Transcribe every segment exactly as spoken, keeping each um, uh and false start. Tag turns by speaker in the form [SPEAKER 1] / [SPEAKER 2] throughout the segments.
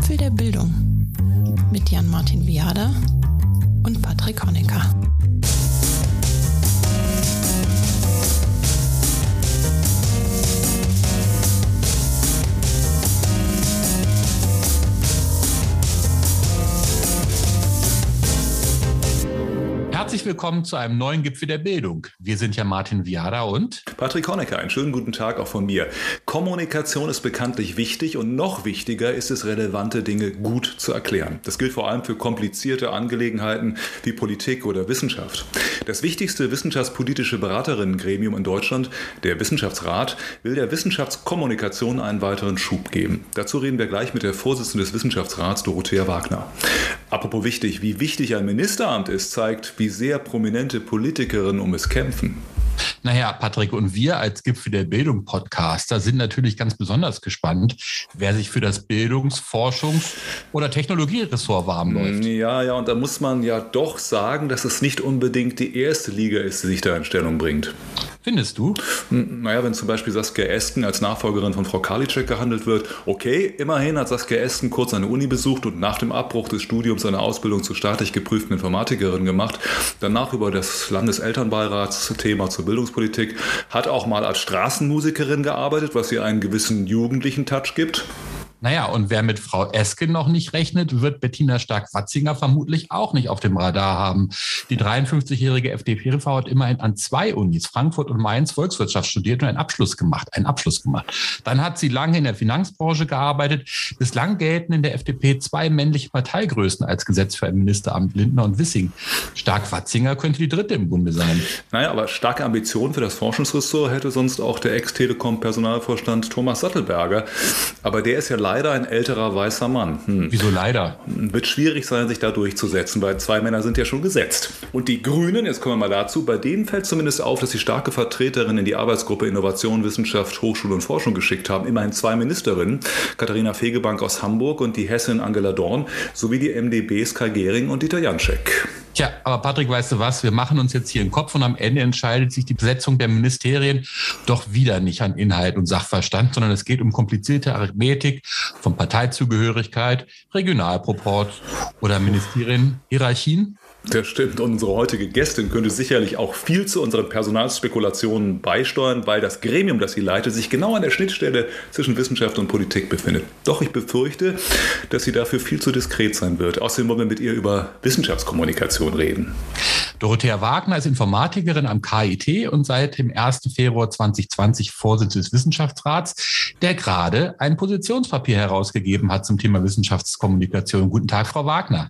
[SPEAKER 1] Gipfel der Bildung mit Jan-Martin Viada und Patrick Honecker.
[SPEAKER 2] Herzlich willkommen zu einem neuen Gipfel der Bildung. Wir sind ja Martin Viada und
[SPEAKER 3] Patrick Honecker. Einen schönen guten Tag auch von mir. Kommunikation ist bekanntlich wichtig und noch wichtiger ist es, relevante Dinge gut zu erklären. Das gilt vor allem für komplizierte Angelegenheiten wie Politik oder Wissenschaft. Das wichtigste wissenschaftspolitische Beraterinnengremium in Deutschland, der Wissenschaftsrat, will der Wissenschaftskommunikation einen weiteren Schub geben. Dazu reden wir gleich mit der Vorsitzenden des Wissenschaftsrats, Dorothea Wagner. Apropos wichtig, wie wichtig ein Ministeramt ist, zeigt, wie sehr prominente Politikerinnen um es kämpfen.
[SPEAKER 2] Naja, Patrick, und wir als Gipfel der Bildung Podcaster sind natürlich ganz besonders gespannt, wer sich für das Bildungs-, Forschungs- oder Technologieressort warm läuft.
[SPEAKER 3] Ja, ja, und da muss man ja doch sagen, dass es nicht unbedingt die erste Liga ist, die sich da in Stellung bringt.
[SPEAKER 2] Findest du?
[SPEAKER 3] Naja, wenn zum Beispiel Saskia Esken als Nachfolgerin von Frau Karliczek gehandelt wird, okay, immerhin hat Saskia Esken kurz eine Uni besucht und nach dem Abbruch des Studiums eine Ausbildung zur staatlich geprüften Informatikerin gemacht, danach über das Landeselternbeiratsthema zur Bildungspolitik, hat auch mal als Straßenmusikerin gearbeitet, was ihr einen gewissen jugendlichen Touch gibt.
[SPEAKER 2] Naja, und wer mit Frau Esken noch nicht rechnet, wird Bettina Stark-Watzinger vermutlich auch nicht auf dem Radar haben. Die dreiundfünfzigjährige F D P-Frau hat immerhin an zwei Unis, Frankfurt und Mainz, Volkswirtschaft studiert und einen Abschluss gemacht. Einen Abschluss gemacht. Dann hat sie lange in der Finanzbranche gearbeitet. Bislang gelten in der F D P zwei männliche Parteigrößen als Gesetz für ein Ministeramt, Lindner und Wissing. Stark-Watzinger könnte die dritte im Bunde sein.
[SPEAKER 3] Naja, aber starke Ambitionen für das Forschungsressort hätte sonst auch der Ex-Telekom-Personalvorstand Thomas Sattelberger. Aber der ist ja leider ein älterer weißer Mann.
[SPEAKER 2] Hm. Wieso leider?
[SPEAKER 3] Wird schwierig sein, sich da durchzusetzen, weil zwei Männer sind ja schon gesetzt. Und die Grünen, jetzt kommen wir mal dazu, bei denen fällt zumindest auf, dass sie starke Vertreterinnen in die Arbeitsgruppe Innovation, Wissenschaft, Hochschule und Forschung geschickt haben. Immerhin zwei Ministerinnen, Katharina Fegebank aus Hamburg und die Hessin Angela Dorn, sowie die M D Bs Kai Gehring und Dieter Janschek.
[SPEAKER 2] Tja, aber Patrick, weißt du was? Wir machen uns jetzt hier den Kopf und am Ende entscheidet sich die Besetzung der Ministerien doch wieder nicht an Inhalt und Sachverstand, sondern es geht um komplizierte Arithmetik von Parteizugehörigkeit, Regionalproports oder Ministerienhierarchien.
[SPEAKER 3] Das stimmt. Und unsere heutige Gästin könnte sicherlich auch viel zu unseren Personalspekulationen beisteuern, weil das Gremium, das sie leitet, sich genau an der Schnittstelle zwischen Wissenschaft und Politik befindet. Doch ich befürchte, dass sie dafür viel zu diskret sein wird. Außerdem wollen wir mit ihr über Wissenschaftskommunikation reden.
[SPEAKER 2] Dorothea Wagner ist Informatikerin am K I T und seit dem ersten Februar zweitausendzwanzig Vorsitzende des Wissenschaftsrats, der gerade ein Positionspapier herausgegeben hat zum Thema Wissenschaftskommunikation. Guten Tag, Frau Wagner.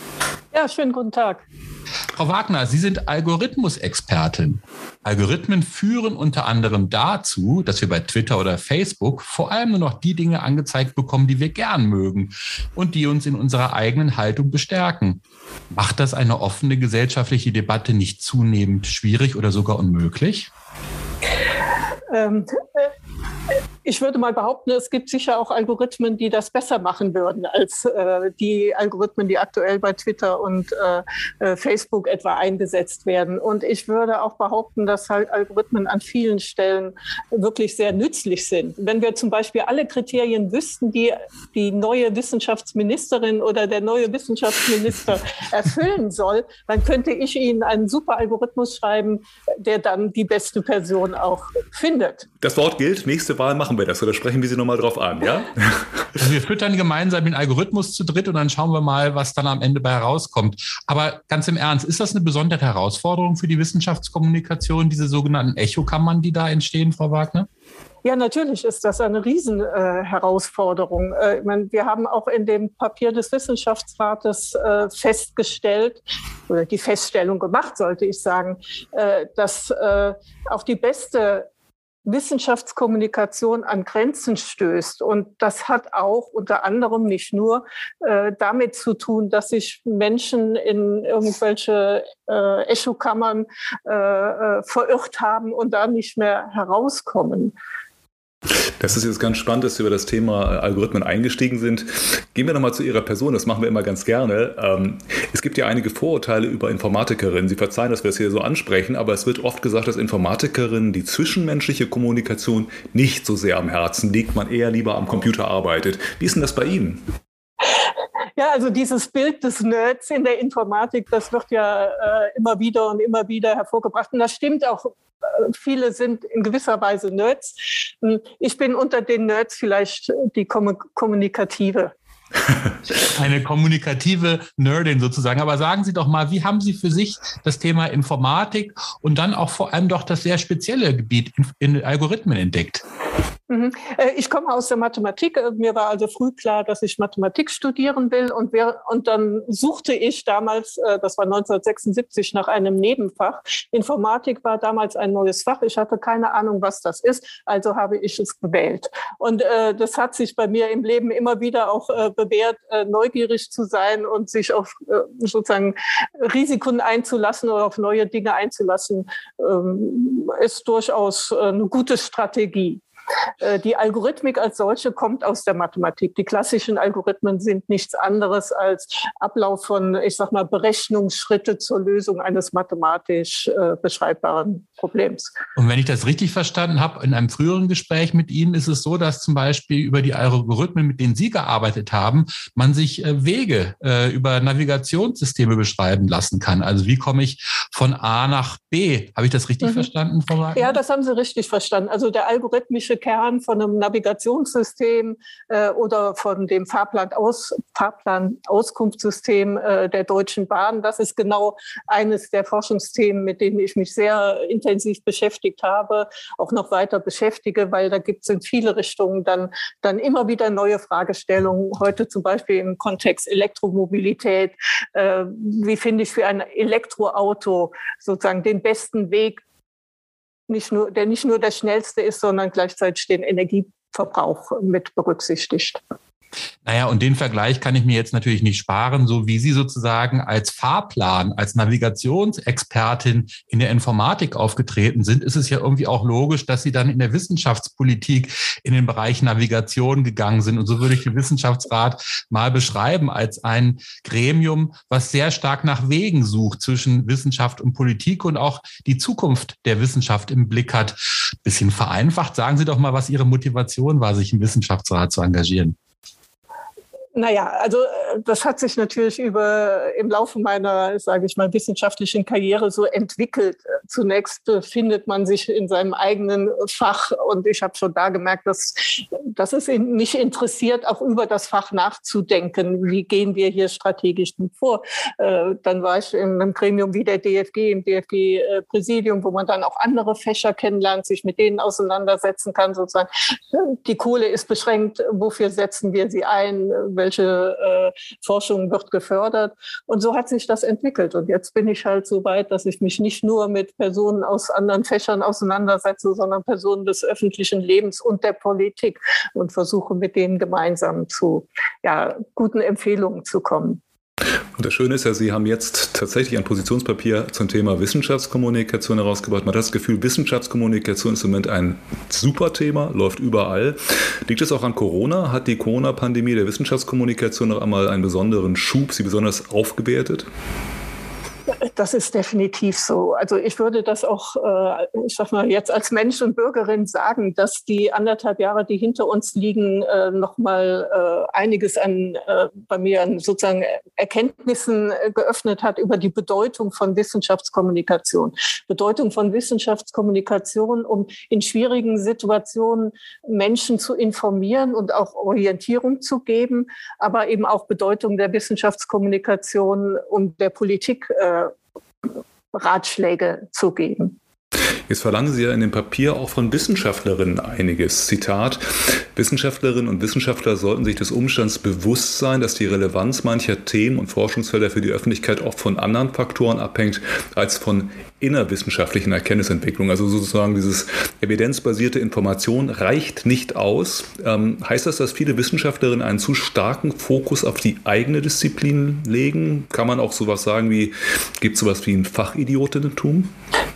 [SPEAKER 4] Ja, schönen guten Tag.
[SPEAKER 2] Frau Wagner, Sie sind Algorithmusexpertin. Algorithmen führen unter anderem dazu, dass wir bei Twitter oder Facebook vor allem nur noch die Dinge angezeigt bekommen, die wir gern mögen und die uns in unserer eigenen Haltung bestärken. Macht das eine offene gesellschaftliche Debatte nicht zunehmend schwierig oder sogar unmöglich?
[SPEAKER 4] Ähm, äh, ich würde mal behaupten, es gibt sicher auch Algorithmen, die das besser machen würden als äh, die Algorithmen, die aktuell bei Twitter und äh, Facebook etwa eingesetzt werden. Und ich würde auch behaupten, dass halt Algorithmen an vielen Stellen wirklich sehr nützlich sind. Wenn wir zum Beispiel alle Kriterien wüssten, die die neue Wissenschaftsministerin oder der neue Wissenschaftsminister erfüllen soll, dann könnte ich Ihnen einen super Algorithmus schreiben, der dann die beste Person auch findet.
[SPEAKER 3] Das Wort gilt. Nächste Wahl machen wir das oder sprechen wir Sie nochmal drauf an, ja?
[SPEAKER 2] Also wir füttern gemeinsam den Algorithmus zu dritt und dann schauen wir mal, was dann am Ende bei herauskommt. Aber ganz im Ernst, ist das eine besondere Herausforderung für die Wissenschaftskommunikation, diese sogenannten Echokammern, die da entstehen, Frau Wagner?
[SPEAKER 4] Ja, natürlich ist das eine Riesenherausforderung. Äh, ich meine, wir haben auch in dem Papier des Wissenschaftsrates äh, festgestellt, oder die Feststellung gemacht, sollte ich sagen, äh, dass äh, auf die beste Wissenschaftskommunikation an Grenzen stößt. Und das hat auch unter anderem nicht nur äh, damit zu tun, dass sich Menschen in irgendwelche äh, Echokammern äh, äh, verirrt haben und da nicht mehr herauskommen.
[SPEAKER 3] Das ist jetzt ganz spannend, dass Sie über das Thema Algorithmen eingestiegen sind. Gehen wir nochmal zu Ihrer Person, das machen wir immer ganz gerne. Es gibt ja einige Vorurteile über Informatikerinnen. Sie verzeihen, dass wir es hier so ansprechen, aber es wird oft gesagt, dass Informatikerinnen die zwischenmenschliche Kommunikation nicht so sehr am Herzen liegt, man eher lieber am Computer arbeitet. Wie ist denn das bei Ihnen?
[SPEAKER 4] Ja, also dieses Bild des Nerds in der Informatik, das wird ja äh, immer wieder und immer wieder hervorgebracht. Und das stimmt auch. Viele sind in gewisser Weise Nerds. Ich bin unter den Nerds vielleicht die kommunikative.
[SPEAKER 2] Eine kommunikative Nerdin sozusagen. Aber sagen Sie doch mal, wie haben Sie für sich das Thema Informatik und dann auch vor allem doch das sehr spezielle Gebiet in, in Algorithmen entdeckt?
[SPEAKER 4] Ich komme aus der Mathematik. Mir war also früh klar, dass ich Mathematik studieren will. Und, wer, und dann suchte ich damals, das war neunzehnhundertsechsundsiebzig, nach einem Nebenfach. Informatik war damals ein neues Fach. Ich hatte keine Ahnung, was das ist. Also habe ich es gewählt. Und äh, das hat sich bei mir im Leben immer wieder auch äh, bewährt, äh, neugierig zu sein und sich auf äh, sozusagen Risiken einzulassen oder auf neue Dinge einzulassen, ähm, ist durchaus äh, eine gute Strategie. Die Algorithmik als solche kommt aus der Mathematik. Die klassischen Algorithmen sind nichts anderes als Ablauf von, ich sag mal, Berechnungsschritte zur Lösung eines mathematisch äh, beschreibbaren Problems.
[SPEAKER 2] Und wenn ich das richtig verstanden habe, in einem früheren Gespräch mit Ihnen ist es so, dass zum Beispiel über die Algorithmen, mit denen Sie gearbeitet haben, man sich äh, Wege äh, über Navigationssysteme beschreiben lassen kann. Also wie komme ich von A nach B? Habe ich das richtig mhm. verstanden, Frau Wagner?
[SPEAKER 4] Ja, das haben Sie richtig verstanden. Also der algorithmische Kern von einem Navigationssystem äh, oder von dem Fahrplan-Aus, Fahrplan-Auskunftssystem äh, der Deutschen Bahn. Das ist genau eines der Forschungsthemen, mit denen ich mich sehr intensiv beschäftigt habe, auch noch weiter beschäftige, weil da gibt es in viele Richtungen dann, dann immer wieder neue Fragestellungen. Heute zum Beispiel im Kontext Elektromobilität. Äh, wie finde ich für ein Elektroauto sozusagen den besten Weg, nicht nur, der nicht nur der schnellste ist, sondern gleichzeitig den Energieverbrauch mit berücksichtigt.
[SPEAKER 2] Naja, und den Vergleich kann ich mir jetzt natürlich nicht sparen, so wie Sie sozusagen als Fahrplan, als Navigationsexpertin in der Informatik aufgetreten sind, ist es ja irgendwie auch logisch, dass Sie dann in der Wissenschaftspolitik in den Bereich Navigation gegangen sind. Und so würde ich den Wissenschaftsrat mal beschreiben als ein Gremium, was sehr stark nach Wegen sucht zwischen Wissenschaft und Politik und auch die Zukunft der Wissenschaft im Blick hat. Bisschen vereinfacht, sagen Sie doch mal, was Ihre Motivation war, sich im Wissenschaftsrat zu engagieren.
[SPEAKER 4] Naja, also das hat sich natürlich über im Laufe meiner, sage ich mal, wissenschaftlichen Karriere so entwickelt. Zunächst befindet man sich in seinem eigenen Fach und ich habe schon da gemerkt, dass, dass es mich interessiert, auch über das Fach nachzudenken. Wie gehen wir hier strategisch vor? Dann war ich in einem Gremium wie der D F G, im D F G-Präsidium, wo man dann auch andere Fächer kennenlernt, sich mit denen auseinandersetzen kann. Sozusagen, die Kohle ist beschränkt, wofür setzen wir sie ein? Welche äh, Forschung wird gefördert? Und so hat sich das entwickelt. Und jetzt bin ich halt so weit, dass ich mich nicht nur mit Personen aus anderen Fächern auseinandersetze, sondern Personen des öffentlichen Lebens und der Politik und versuche mit denen gemeinsam zu ja, guten Empfehlungen zu kommen.
[SPEAKER 3] Und das Schöne ist ja, Sie haben jetzt tatsächlich ein Positionspapier zum Thema Wissenschaftskommunikation herausgebracht. Man hat das Gefühl, Wissenschaftskommunikation ist im Moment ein super Thema, läuft überall. Liegt es auch an Corona? Hat die Corona-Pandemie der Wissenschaftskommunikation noch einmal einen besonderen Schub, sie besonders aufgewertet?
[SPEAKER 4] Das ist definitiv so. Also ich würde das auch, äh, ich sag mal, jetzt als Mensch und Bürgerin sagen, dass die anderthalb Jahre, die hinter uns liegen, äh, nochmal äh, einiges an äh, bei mir an sozusagen Erkenntnissen äh, geöffnet hat über die Bedeutung von Wissenschaftskommunikation. Bedeutung von Wissenschaftskommunikation, um in schwierigen Situationen Menschen zu informieren und auch Orientierung zu geben, aber eben auch Bedeutung der Wissenschaftskommunikation, um der Politik äh, Ratschläge zu geben.
[SPEAKER 3] Jetzt verlangen Sie ja in dem Papier auch von Wissenschaftlerinnen einiges. Zitat: Wissenschaftlerinnen und Wissenschaftler sollten sich des Umstands bewusst sein, dass die Relevanz mancher Themen und Forschungsfelder für die Öffentlichkeit oft von anderen Faktoren abhängt als von innerwissenschaftlichen Erkenntnisentwicklungen. Also sozusagen dieses evidenzbasierte Information reicht nicht aus. Ähm, heißt das, dass viele Wissenschaftlerinnen einen zu starken Fokus auf die eigene Disziplin legen? Kann man auch sowas sagen wie, gibt es sowas wie ein Fachidiotentum?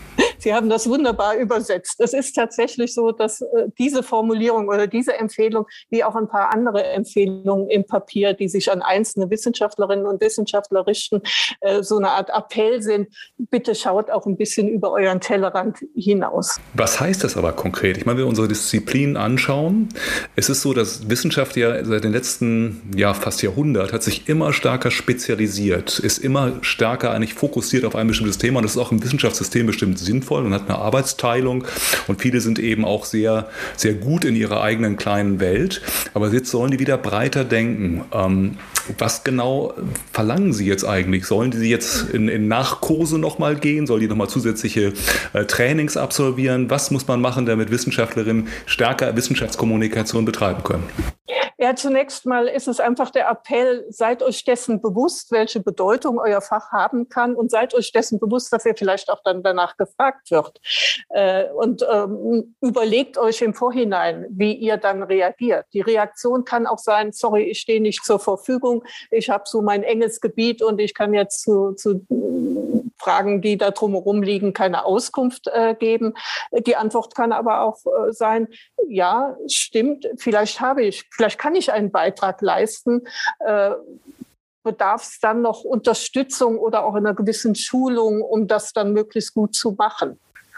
[SPEAKER 4] Sie haben das wunderbar übersetzt. Es ist tatsächlich so, dass äh, diese Formulierung oder diese Empfehlung, wie auch ein paar andere Empfehlungen im Papier, die sich an einzelne Wissenschaftlerinnen und Wissenschaftler richten, äh, so eine Art Appell sind. Bitte schaut auch ein bisschen über euren Tellerrand hinaus.
[SPEAKER 3] Was heißt das aber konkret? Ich meine, wenn wir unsere Disziplinen anschauen, es ist so, dass Wissenschaft ja seit den letzten, ja, fast Jahrhundert hat sich immer stärker spezialisiert, ist immer stärker eigentlich fokussiert auf ein bestimmtes Thema. Und das ist auch im Wissenschaftssystem bestimmt sinnvoll und hat eine Arbeitsteilung. Und viele sind eben auch sehr, sehr gut in ihrer eigenen kleinen Welt. Aber jetzt sollen die wieder breiter denken. Ähm, was genau verlangen Sie jetzt eigentlich? Sollen die jetzt in, in Nachkurse nochmal gehen? Sollen die nochmal zusätzliche äh, Trainings absolvieren? Was muss man machen, damit Wissenschaftlerinnen stärker Wissenschaftskommunikation betreiben können?
[SPEAKER 4] Ja, zunächst mal ist es einfach der Appell, seid euch dessen bewusst, welche Bedeutung euer Fach haben kann und seid euch dessen bewusst, dass ihr vielleicht auch dann danach gefragt wird. Äh, und ähm, überlegt euch im Vorhinein, wie ihr dann reagiert. Die Reaktion kann auch sein, sorry, ich stehe nicht zur Verfügung, ich habe so mein enges Gebiet und ich kann jetzt zu, zu Fragen, die da drumherum liegen, keine Auskunft äh, geben. Die Antwort kann aber auch äh, sein, ja, stimmt, vielleicht habe ich, vielleicht kann ich einen Beitrag leisten, äh, bedarf es dann noch Unterstützung oder auch einer gewissen Schulung, um das dann möglichst gut zu machen.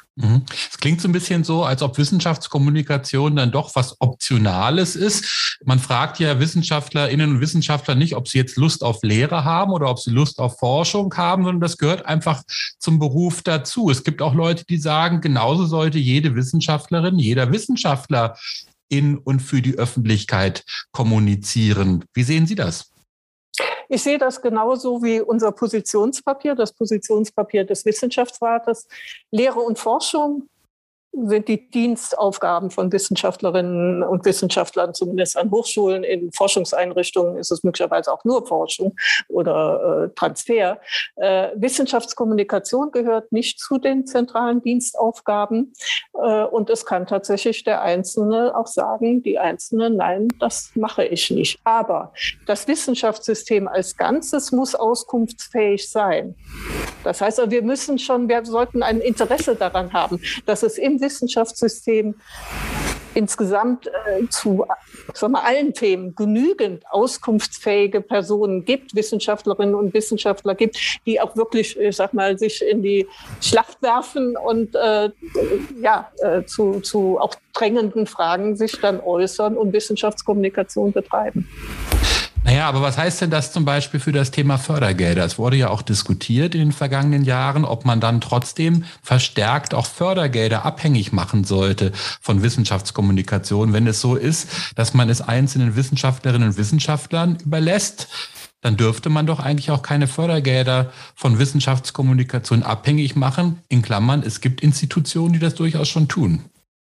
[SPEAKER 2] Es klingt so ein bisschen so, als ob Wissenschaftskommunikation dann doch was Optionales ist. Man fragt ja WissenschaftlerInnen und Wissenschaftler nicht, ob sie jetzt Lust auf Lehre haben oder ob sie Lust auf Forschung haben, sondern das gehört einfach zum Beruf dazu. Es gibt auch Leute, die sagen, genauso sollte jede Wissenschaftlerin, jeder Wissenschaftler in und für die Öffentlichkeit kommunizieren. Wie sehen Sie das?
[SPEAKER 4] Ich sehe das genauso wie unser Positionspapier, das Positionspapier des Wissenschaftsrates. Lehre und Forschung sind die Dienstaufgaben von Wissenschaftlerinnen und Wissenschaftlern, zumindest an Hochschulen. In Forschungseinrichtungen ist es möglicherweise auch nur Forschung oder äh, Transfer. Äh, Wissenschaftskommunikation gehört nicht zu den zentralen Dienstaufgaben. Äh, und es kann tatsächlich der Einzelne auch sagen, die Einzelne, nein, das mache ich nicht. Aber das Wissenschaftssystem als Ganzes muss auskunftsfähig sein. Das heißt, wir müssen schon, wir sollten ein Interesse daran haben, dass es im Wissenschaftssystem insgesamt äh, zu sagen wir, allen Themen genügend auskunftsfähige Personen gibt, Wissenschaftlerinnen und Wissenschaftler gibt, die auch wirklich, ich sag mal, sich in die Schlacht werfen und äh, ja äh, zu, zu auch drängenden Fragen sich dann äußern und Wissenschaftskommunikation betreiben.
[SPEAKER 2] Naja, aber was heißt denn das zum Beispiel für das Thema Fördergelder? Es wurde ja auch diskutiert in den vergangenen Jahren, ob man dann trotzdem verstärkt auch Fördergelder abhängig machen sollte von Wissenschaftskommunikation, wenn es so ist, dass man es einzelnen Wissenschaftlerinnen und Wissenschaftlern überlässt. Dann dürfte man doch eigentlich auch keine Fördergelder von Wissenschaftskommunikation abhängig machen. In Klammern, es gibt Institutionen, die das durchaus schon tun.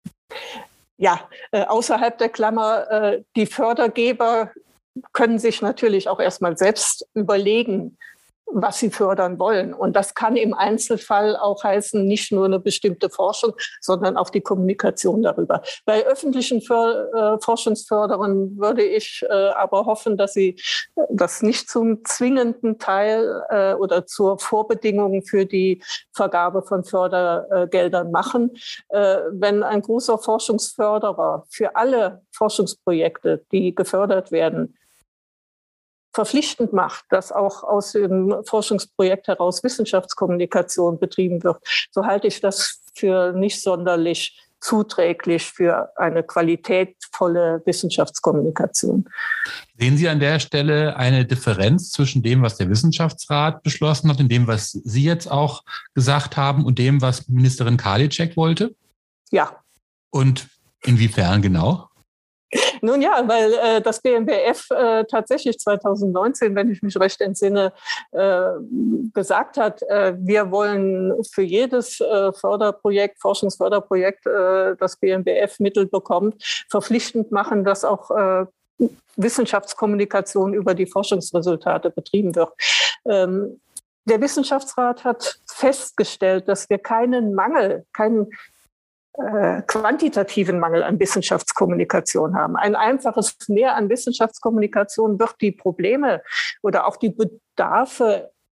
[SPEAKER 4] Ja, äh, außerhalb der Klammer, äh, die Fördergeber können sich natürlich auch erstmal selbst überlegen, was sie fördern wollen. Und das kann im Einzelfall auch heißen, nicht nur eine bestimmte Forschung, sondern auch die Kommunikation darüber. Bei öffentlichen För- äh, Forschungsförderern würde ich äh, aber hoffen, dass sie das nicht zum zwingenden Teil äh, oder zur Vorbedingung für die Vergabe von Fördergeldern machen. Äh, wenn ein großer Forschungsförderer für alle Forschungsprojekte, die gefördert werden, verpflichtend macht, dass auch aus dem Forschungsprojekt heraus Wissenschaftskommunikation betrieben wird, so halte ich das für nicht sonderlich zuträglich für eine qualitätvolle Wissenschaftskommunikation.
[SPEAKER 2] Sehen Sie an der Stelle eine Differenz zwischen dem, was der Wissenschaftsrat beschlossen hat und dem, was Sie jetzt auch gesagt haben und dem, was Ministerin Karliczek wollte?
[SPEAKER 4] Ja.
[SPEAKER 2] Und inwiefern genau?
[SPEAKER 4] Nun ja, weil äh, das B M B F äh, tatsächlich zwanzig neunzehn, wenn ich mich recht entsinne, äh, gesagt hat, äh, wir wollen für jedes äh, Förderprojekt, Forschungsförderprojekt, äh, das B M B F Mittel bekommt, verpflichtend machen, dass auch äh, Wissenschaftskommunikation über die Forschungsresultate betrieben wird. Ähm, der Wissenschaftsrat hat festgestellt, dass wir keinen Mangel, keinen Äh, quantitativen Mangel an Wissenschaftskommunikation haben. Ein einfaches Mehr an Wissenschaftskommunikation wird die Probleme oder auch die Bedarfe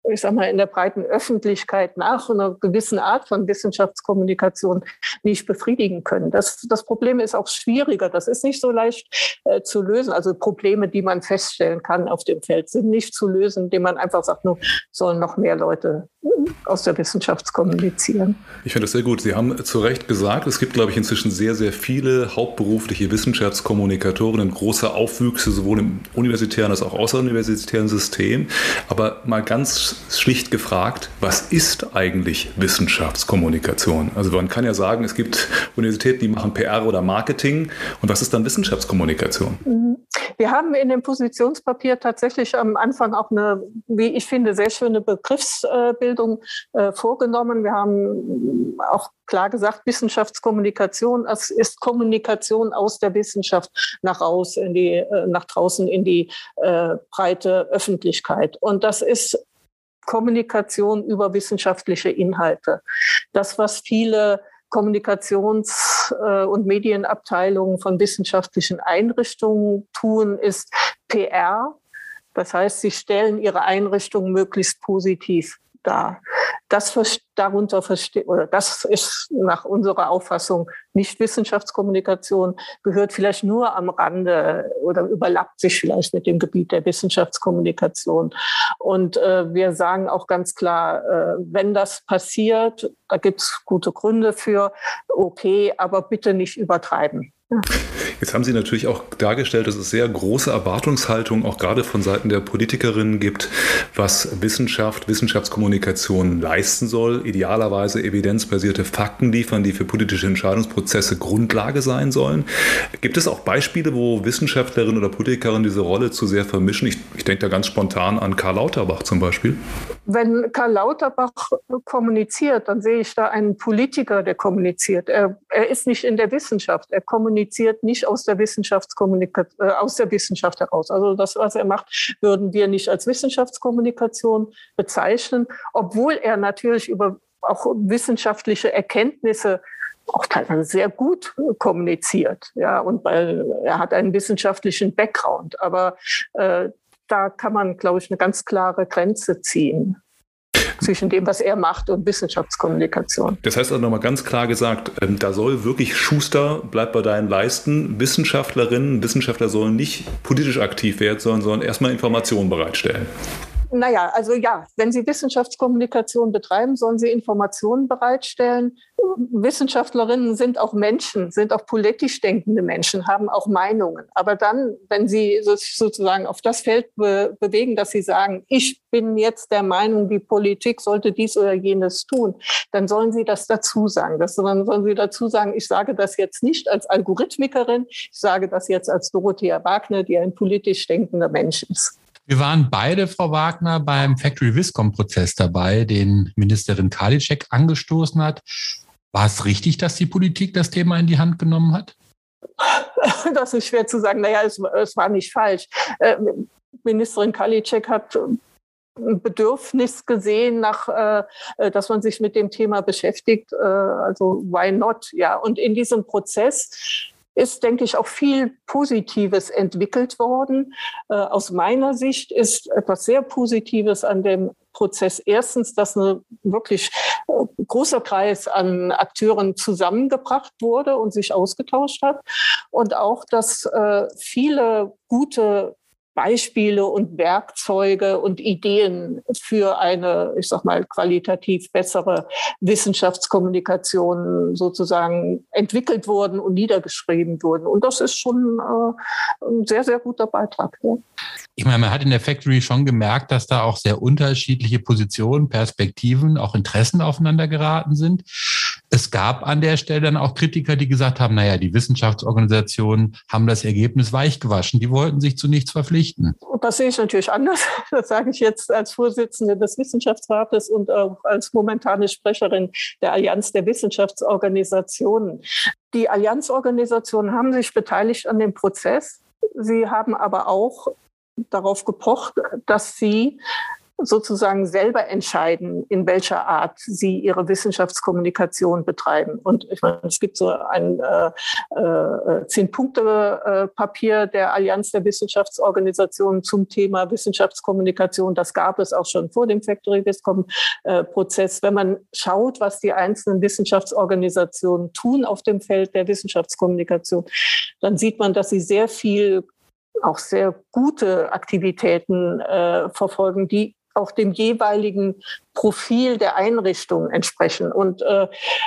[SPEAKER 4] ich sag mal, in der breiten Öffentlichkeit nach einer gewissen Art von Wissenschaftskommunikation nicht befriedigen können. Das, das Problem ist auch schwieriger. Das ist nicht so leicht äh, zu lösen. Also Probleme, die man feststellen kann auf dem Feld, sind nicht zu lösen, indem man einfach sagt, nur sollen noch mehr Leute aus der Wissenschaft kommunizieren.
[SPEAKER 3] Ich finde das sehr gut. Sie haben zu Recht gesagt, es gibt, glaube ich, inzwischen sehr, sehr viele hauptberufliche Wissenschaftskommunikatorinnen, große Aufwüchse sowohl im universitären als auch außeruniversitären System. Aber mal ganz schlicht gefragt, was ist eigentlich Wissenschaftskommunikation? Also man kann ja sagen, es gibt Universitäten, die machen P R oder Marketing. Und was ist dann Wissenschaftskommunikation?
[SPEAKER 4] Wir haben in dem Positionspapier tatsächlich am Anfang auch eine, wie ich finde, sehr schöne Begriffsbildung äh, vorgenommen. Wir haben auch klar gesagt, Wissenschaftskommunikation, das ist Kommunikation aus der Wissenschaft nach raus, in die, äh, nach draußen in die äh, breite Öffentlichkeit. Und das ist Kommunikation über wissenschaftliche Inhalte. Das, was viele Kommunikations- und Medienabteilungen von wissenschaftlichen Einrichtungen tun, ist P R. Das heißt, sie stellen ihre Einrichtungen möglichst positiv dar. Das darunter versteht, oder das ist nach unserer Auffassung nicht Wissenschaftskommunikation, gehört vielleicht nur am Rande oder überlappt sich vielleicht mit dem Gebiet der Wissenschaftskommunikation. Und äh, wir sagen auch ganz klar, äh, wenn das passiert, da gibt es gute Gründe für, okay, aber bitte nicht übertreiben.
[SPEAKER 3] Jetzt haben Sie natürlich auch dargestellt, dass es sehr große Erwartungshaltung auch gerade von Seiten der Politikerinnen gibt, was Wissenschaft, Wissenschaftskommunikation leisten soll. Idealerweise evidenzbasierte Fakten liefern, die für politische Entscheidungsprozesse Grundlage sein sollen. Gibt es auch Beispiele, wo Wissenschaftlerinnen oder Politikerinnen diese Rolle zu sehr vermischen? Ich, ich denke da ganz spontan an Karl Lauterbach zum Beispiel.
[SPEAKER 4] Wenn Karl Lauterbach kommuniziert, dann sehe ich da einen Politiker, der kommuniziert. Er, er ist nicht in der Wissenschaft. Er kommuniziert nicht aus der Wissenschaftskommunikation, äh, aus der Wissenschaft heraus. Also das, was er macht, würden wir nicht als Wissenschaftskommunikation bezeichnen, obwohl er natürlich über auch wissenschaftliche Erkenntnisse auch teilweise sehr gut kommuniziert. Ja, und weil er hat einen wissenschaftlichen Background. Aber äh, da kann man, glaube ich, eine ganz klare Grenze ziehen zwischen dem, was er macht, und Wissenschaftskommunikation.
[SPEAKER 3] Das heißt also nochmal ganz klar gesagt, da soll wirklich Schuster, bleibt bei deinen Leisten. Wissenschaftlerinnen, Wissenschaftler sollen nicht politisch aktiv werden, sondern sollen erstmal Informationen bereitstellen.
[SPEAKER 4] Naja, also ja, wenn Sie Wissenschaftskommunikation betreiben, sollen Sie Informationen bereitstellen. Wissenschaftlerinnen sind auch Menschen, sind auch politisch denkende Menschen, haben auch Meinungen. Aber dann, wenn Sie sich sozusagen auf das Feld be- bewegen, dass Sie sagen, ich bin jetzt der Meinung, die Politik sollte dies oder jenes tun, dann sollen Sie das dazu sagen. Das, dann sollen Sie dazu sagen, ich sage das jetzt nicht als Algorithmikerin, ich sage das jetzt als Dorothea Wagner, die ein politisch denkender Mensch ist.
[SPEAKER 2] Wir waren beide, Frau Wagner, beim Factory-Viscom-Prozess dabei, den Ministerin Karliczek angestoßen hat. War es richtig, dass die Politik das Thema in die Hand genommen hat?
[SPEAKER 4] Das ist schwer zu sagen. Naja, es, es war nicht falsch. Äh, Ministerin Karliczek hat ein Bedürfnis gesehen, nach, äh, dass man sich mit dem Thema beschäftigt. Äh, also why not? Ja, und in diesem Prozess ist, denke ich, auch viel Positives entwickelt worden. Äh, aus meiner Sicht ist etwas sehr Positives an dem Prozess erstens, dass ein wirklich äh, großer Kreis an Akteuren zusammengebracht wurde und sich ausgetauscht hat. Und auch, dass äh, viele gute Beispiele und Werkzeuge und Ideen für eine, ich sag mal, qualitativ bessere Wissenschaftskommunikation sozusagen entwickelt wurden und niedergeschrieben wurden. Und das ist schon äh, ein sehr, sehr guter Beitrag. Ja.
[SPEAKER 2] Ich meine, man hat in der Factory schon gemerkt, dass da auch sehr unterschiedliche Positionen, Perspektiven, auch Interessen aufeinander geraten sind. Es gab an der Stelle dann auch Kritiker, die gesagt haben, naja, die Wissenschaftsorganisationen haben das Ergebnis weichgewaschen. Die wollten sich zu nichts verpflichten.
[SPEAKER 4] Und das sehe ich natürlich anders. Das sage ich jetzt als Vorsitzende des Wissenschaftsrates und auch als momentane Sprecherin der Allianz der Wissenschaftsorganisationen. Die Allianzorganisationen haben sich beteiligt an dem Prozess. Sie haben aber auch darauf gepocht, dass sie sozusagen selber entscheiden, in welcher Art sie ihre Wissenschaftskommunikation betreiben. Und ich meine, es gibt so ein äh, äh, Zehn-Punkte-Papier der Allianz der Wissenschaftsorganisationen zum Thema Wissenschaftskommunikation. Das gab es auch schon vor dem Factory-Viscom-Prozess. Wenn man schaut, was die einzelnen Wissenschaftsorganisationen tun auf dem Feld der Wissenschaftskommunikation, dann sieht man, dass sie sehr viel, auch sehr gute Aktivitäten äh, verfolgen, die auch dem jeweiligen Profil der Einrichtung entsprechen. Und äh,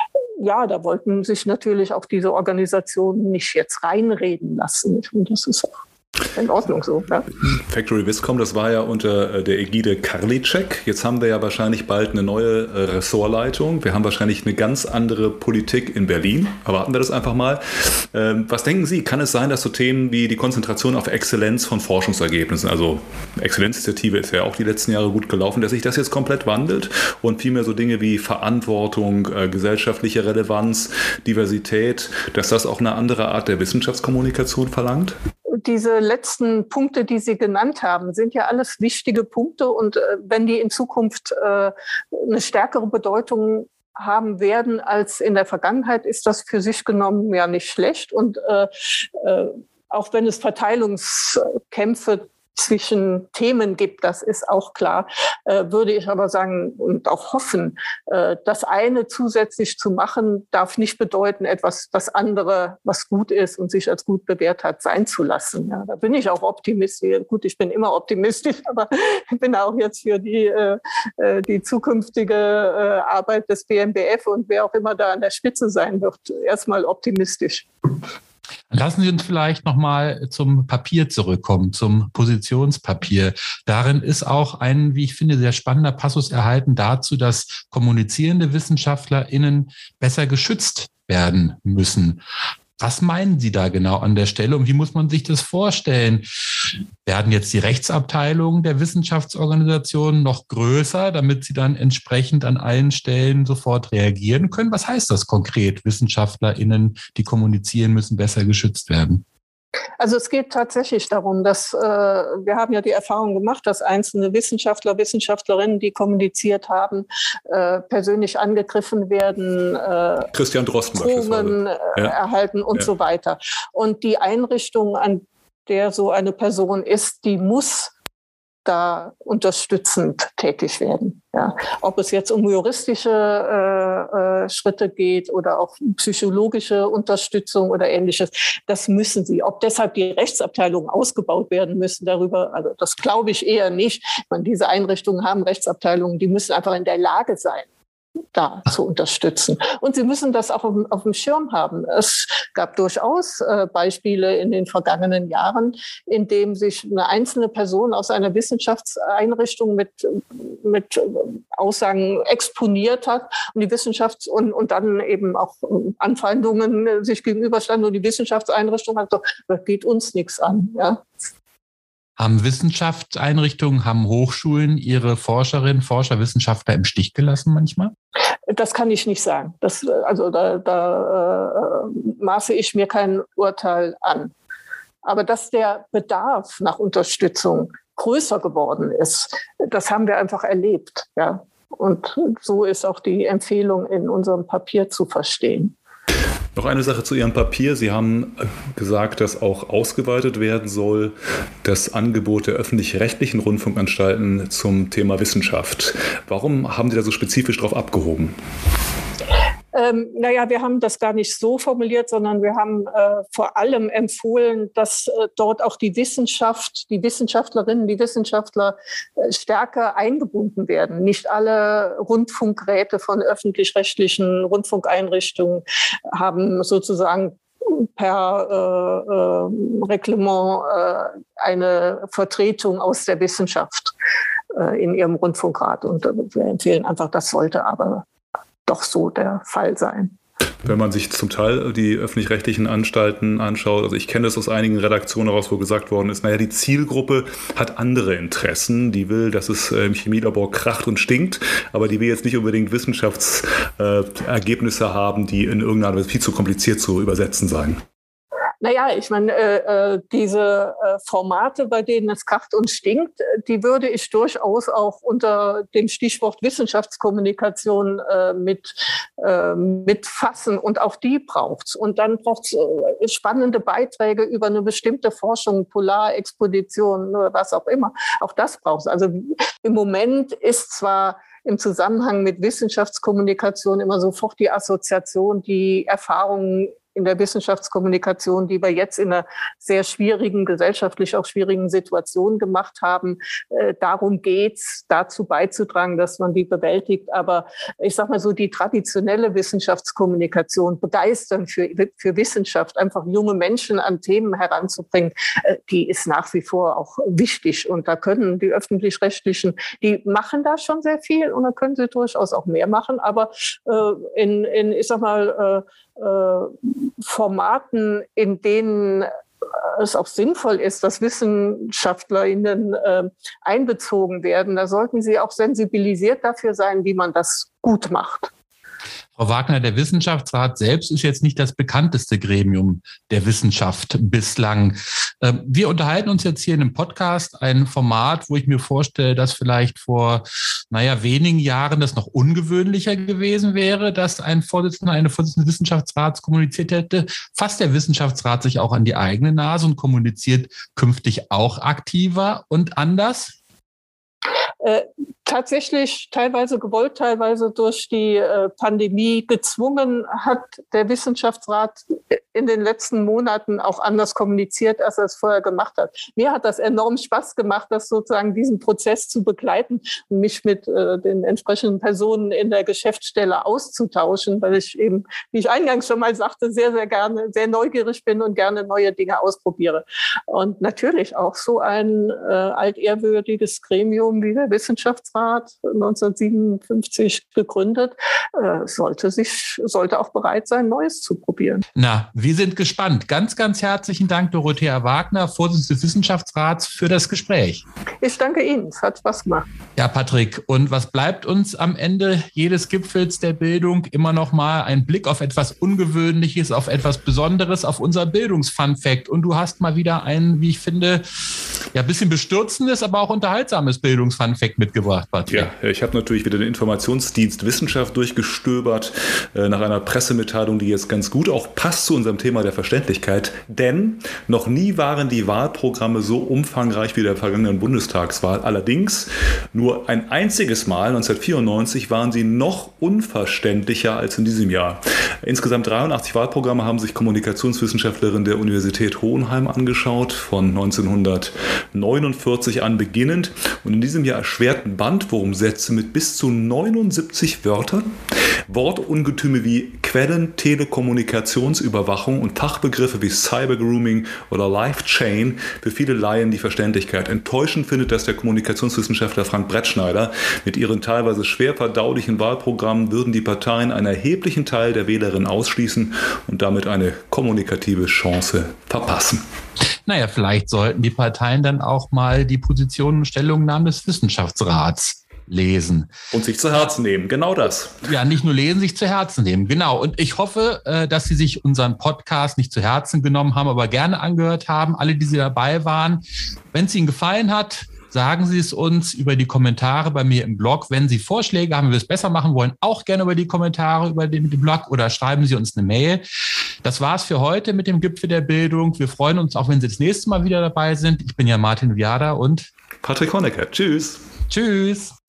[SPEAKER 4] ja, da wollten sich natürlich auch diese Organisationen nicht jetzt reinreden lassen. Und das ist auch in Ordnung so. Ja.
[SPEAKER 3] Factory Viscom, das war ja unter der Ägide Karliczek. Jetzt haben wir ja wahrscheinlich bald eine neue Ressortleitung. Wir haben wahrscheinlich eine ganz andere Politik in Berlin. Erwarten wir das einfach mal. Was denken Sie, kann es sein, dass so Themen wie die Konzentration auf Exzellenz von Forschungsergebnissen, also Exzellenzinitiative ist ja auch die letzten Jahre gut gelaufen, dass sich das jetzt komplett wandelt und vielmehr so Dinge wie Verantwortung, gesellschaftliche Relevanz, Diversität, dass das auch eine andere Art der Wissenschaftskommunikation verlangt?
[SPEAKER 4] Diese letzten Punkte, die Sie genannt haben, sind ja alles wichtige Punkte. Und äh, wenn die in Zukunft äh, eine stärkere Bedeutung haben werden als in der Vergangenheit, ist das für sich genommen ja nicht schlecht. Und äh, äh, auch wenn es Verteilungskämpfe zwischen Themen gibt, das ist auch klar, äh, würde ich aber sagen und auch hoffen, äh, das eine zusätzlich zu machen, darf nicht bedeuten, etwas, das andere, was gut ist und sich als gut bewährt hat, sein zu lassen. Ja, da bin ich auch optimistisch. Gut, ich bin immer optimistisch, aber ich bin auch jetzt für die, äh, die zukünftige äh, Arbeit des B M B F und wer auch immer da an der Spitze sein wird, erstmal optimistisch.
[SPEAKER 2] Lassen Sie uns vielleicht nochmal zum Papier zurückkommen, zum Positionspapier. Darin ist auch ein, wie ich finde, sehr spannender Passus erhalten dazu, dass kommunizierende WissenschaftlerInnen besser geschützt werden müssen. Was meinen Sie da genau an der Stelle und wie muss man sich das vorstellen? Werden jetzt die Rechtsabteilungen der Wissenschaftsorganisationen noch größer, damit sie dann entsprechend an allen Stellen sofort reagieren können? Was heißt das konkret? WissenschaftlerInnen, die kommunizieren, müssen besser geschützt werden.
[SPEAKER 4] Also es geht tatsächlich darum, dass äh, wir haben ja die Erfahrung gemacht, dass einzelne Wissenschaftler, Wissenschaftlerinnen, die kommuniziert haben, äh, persönlich angegriffen werden, äh,
[SPEAKER 3] Christian Drosten
[SPEAKER 4] Drohungen äh, ja. erhalten und ja. so weiter. Und die Einrichtung, an der so eine Person ist, die muss da unterstützend tätig werden. Ja. Ob es jetzt um juristische äh, äh, Schritte geht oder auch psychologische Unterstützung oder Ähnliches, das müssen sie. Ob deshalb die Rechtsabteilungen ausgebaut werden müssen darüber, also das glaube ich eher nicht. Ich meine, diese Einrichtungen haben Rechtsabteilungen, die müssen einfach in der Lage sein, da zu unterstützen. Und sie müssen das auch auf, auf dem Schirm haben. Es gab durchaus äh, Beispiele in den vergangenen Jahren, in dem sich eine einzelne Person aus einer Wissenschaftseinrichtung mit, mit Aussagen exponiert hat und die Wissenschafts- und, und dann eben auch Anfeindungen sich gegenüberstanden und die Wissenschaftseinrichtung hat gesagt, das geht uns nichts an. Ja.
[SPEAKER 2] Haben Wissenschaftseinrichtungen, haben Hochschulen ihre Forscherinnen, Forscher, Wissenschaftler im Stich gelassen manchmal?
[SPEAKER 4] Das kann ich nicht sagen. Das, also da, da äh, maße ich mir kein Urteil an. Aber dass der Bedarf nach Unterstützung größer geworden ist, das haben wir einfach erlebt. Ja? Und so ist auch die Empfehlung in unserem Papier zu verstehen.
[SPEAKER 3] Noch eine Sache zu Ihrem Papier. Sie haben gesagt, dass auch ausgeweitet werden soll das Angebot der öffentlich-rechtlichen Rundfunkanstalten zum Thema Wissenschaft. Warum haben Sie da so spezifisch drauf abgehoben?
[SPEAKER 4] Ähm, naja, wir haben das gar nicht so formuliert, sondern wir haben äh, vor allem empfohlen, dass äh, dort auch die Wissenschaft, die Wissenschaftlerinnen, die Wissenschaftler äh, stärker eingebunden werden. Nicht alle Rundfunkräte von öffentlich-rechtlichen Rundfunkeinrichtungen haben sozusagen per äh, äh, Reglement äh, eine Vertretung aus der Wissenschaft äh, in ihrem Rundfunkrat. Und äh, wir empfehlen einfach, das sollte aber doch so der Fall sein.
[SPEAKER 3] Wenn man sich zum Teil die öffentlich-rechtlichen Anstalten anschaut, also ich kenne das aus einigen Redaktionen heraus, wo gesagt worden ist, naja, die Zielgruppe hat andere Interessen, die will, dass es im Chemielabor kracht und stinkt, aber die will jetzt nicht unbedingt Wissenschaftsergebnisse haben, die in irgendeiner Weise viel zu kompliziert zu übersetzen seien.
[SPEAKER 4] Naja, ich meine, äh, diese äh, Formate, bei denen es kracht und stinkt, die würde ich durchaus auch unter dem Stichwort Wissenschaftskommunikation äh, mit, äh, mit fassen. Und auch die braucht's. Und dann braucht's äh, spannende Beiträge über eine bestimmte Forschung, Polarexpedition, was auch immer. Auch das braucht's. Also im Moment ist zwar im Zusammenhang mit Wissenschaftskommunikation immer sofort die Assoziation, die Erfahrungen in der Wissenschaftskommunikation, die wir jetzt in einer sehr schwierigen, gesellschaftlich auch schwierigen Situation gemacht haben. Äh, darum geht's, dazu beizutragen, dass man die bewältigt. Aber ich sag mal so, die traditionelle Wissenschaftskommunikation, begeistern für, für Wissenschaft, einfach junge Menschen an Themen heranzubringen, äh, die ist nach wie vor auch wichtig. Und da können die Öffentlich-Rechtlichen, die machen da schon sehr viel und da können sie durchaus auch mehr machen. Aber äh, in, in, ich sag mal, äh, Formaten, in denen es auch sinnvoll ist, dass WissenschaftlerInnen äh, einbezogen werden, da sollten sie auch sensibilisiert dafür sein, wie man das gut macht.
[SPEAKER 2] Frau Wagner, der Wissenschaftsrat selbst ist jetzt nicht das bekannteste Gremium der Wissenschaft bislang. Wir unterhalten uns jetzt hier in einem Podcast, ein Format, wo ich mir vorstelle, dass vielleicht vor, naja, wenigen Jahren das noch ungewöhnlicher gewesen wäre, dass ein Vorsitzender, eine Vorsitzende des Wissenschaftsrats kommuniziert hätte. Fasst der Wissenschaftsrat sich auch an die eigene Nase und kommuniziert künftig auch aktiver und anders?
[SPEAKER 4] Äh, tatsächlich teilweise gewollt, teilweise durch die äh, Pandemie gezwungen, hat der Wissenschaftsrat in den letzten Monaten auch anders kommuniziert, als er es vorher gemacht hat. Mir hat das enorm Spaß gemacht, das sozusagen diesen Prozess zu begleiten und mich mit äh, den entsprechenden Personen in der Geschäftsstelle auszutauschen, weil ich eben, wie ich eingangs schon mal sagte, sehr, sehr gerne, sehr neugierig bin und gerne neue Dinge ausprobiere. Und natürlich auch so ein äh, altehrwürdiges Gremium wie der Wissenschaftsrat, neunzehnhundertsiebenundfünfzig gegründet, äh, sollte sich, sollte auch bereit sein, Neues zu probieren.
[SPEAKER 2] Na, wir sind gespannt. Ganz, ganz herzlichen Dank, Dorothea Wagner, Vorsitzende des Wissenschaftsrats, für das Gespräch.
[SPEAKER 4] Ich danke Ihnen. Es hat Spaß gemacht.
[SPEAKER 2] Ja, Patrick. Und was bleibt uns am Ende jedes Gipfels der Bildung? Immer noch mal ein Blick auf etwas Ungewöhnliches, auf etwas Besonderes, auf unser Bildungsfunfact. Und du hast mal wieder ein, wie ich finde, ja, ein bisschen bestürzendes, aber auch unterhaltsames Bildungsfunfact mitgebracht, Patrick.
[SPEAKER 3] Ja, ich habe natürlich wieder den Informationsdienst Wissenschaft durchgestöbert äh, nach einer Pressemitteilung, die jetzt ganz gut auch passt zu unserem Thema der Verständlichkeit. Denn noch nie waren die Wahlprogramme so umfangreich wie der vergangenen Bundestagswahl. Allerdings nur ein einziges Mal, neunzehnhundertvierundneunzig, waren sie noch unverständlicher als in diesem Jahr. Insgesamt dreiundachtzig Wahlprogramme haben sich Kommunikationswissenschaftlerinnen der Universität Hohenheim angeschaut, von neunzehnhundertneunundvierzig an beginnend. Und in diesem Jahr erschwerten Bandwurmsätze mit bis zu neunundsiebzig Wörtern, Wortungetüme wie Quellen, Telekommunikationsüberwachung und Fachbegriffe wie Cybergrooming oder Life-Chain für viele Laien die Verständlichkeit. Enttäuschend findet das der Kommunikationswissenschaftler Frank Brettschneider. Mit ihren teilweise schwer verdaulichen Wahlprogrammen würden die Parteien einen erheblichen Teil der Wählerinnen ausschließen und damit eine kommunikative Chance verpassen.
[SPEAKER 2] Naja, vielleicht sollten die Parteien dann auch mal die Positionen und Stellungnahmen des Wissenschaftsrats lesen.
[SPEAKER 3] Und sich zu Herzen nehmen, genau das.
[SPEAKER 2] Ja, nicht nur lesen, sich zu Herzen nehmen, genau. Und ich hoffe, dass Sie sich unseren Podcast nicht zu Herzen genommen haben, aber gerne angehört haben, alle, die Sie dabei waren. Wenn es Ihnen gefallen hat, sagen Sie es uns über die Kommentare bei mir im Blog. Wenn Sie Vorschläge haben, wie wir es besser machen wollen, auch gerne über die Kommentare über den Blog oder schreiben Sie uns eine Mail. Das war's für heute mit dem Gipfel der Bildung. Wir freuen uns auch, wenn Sie das nächste Mal wieder dabei sind. Ich bin ja Martin Viada und
[SPEAKER 3] Patrick Honecker. Tschüss.
[SPEAKER 2] Tschüss.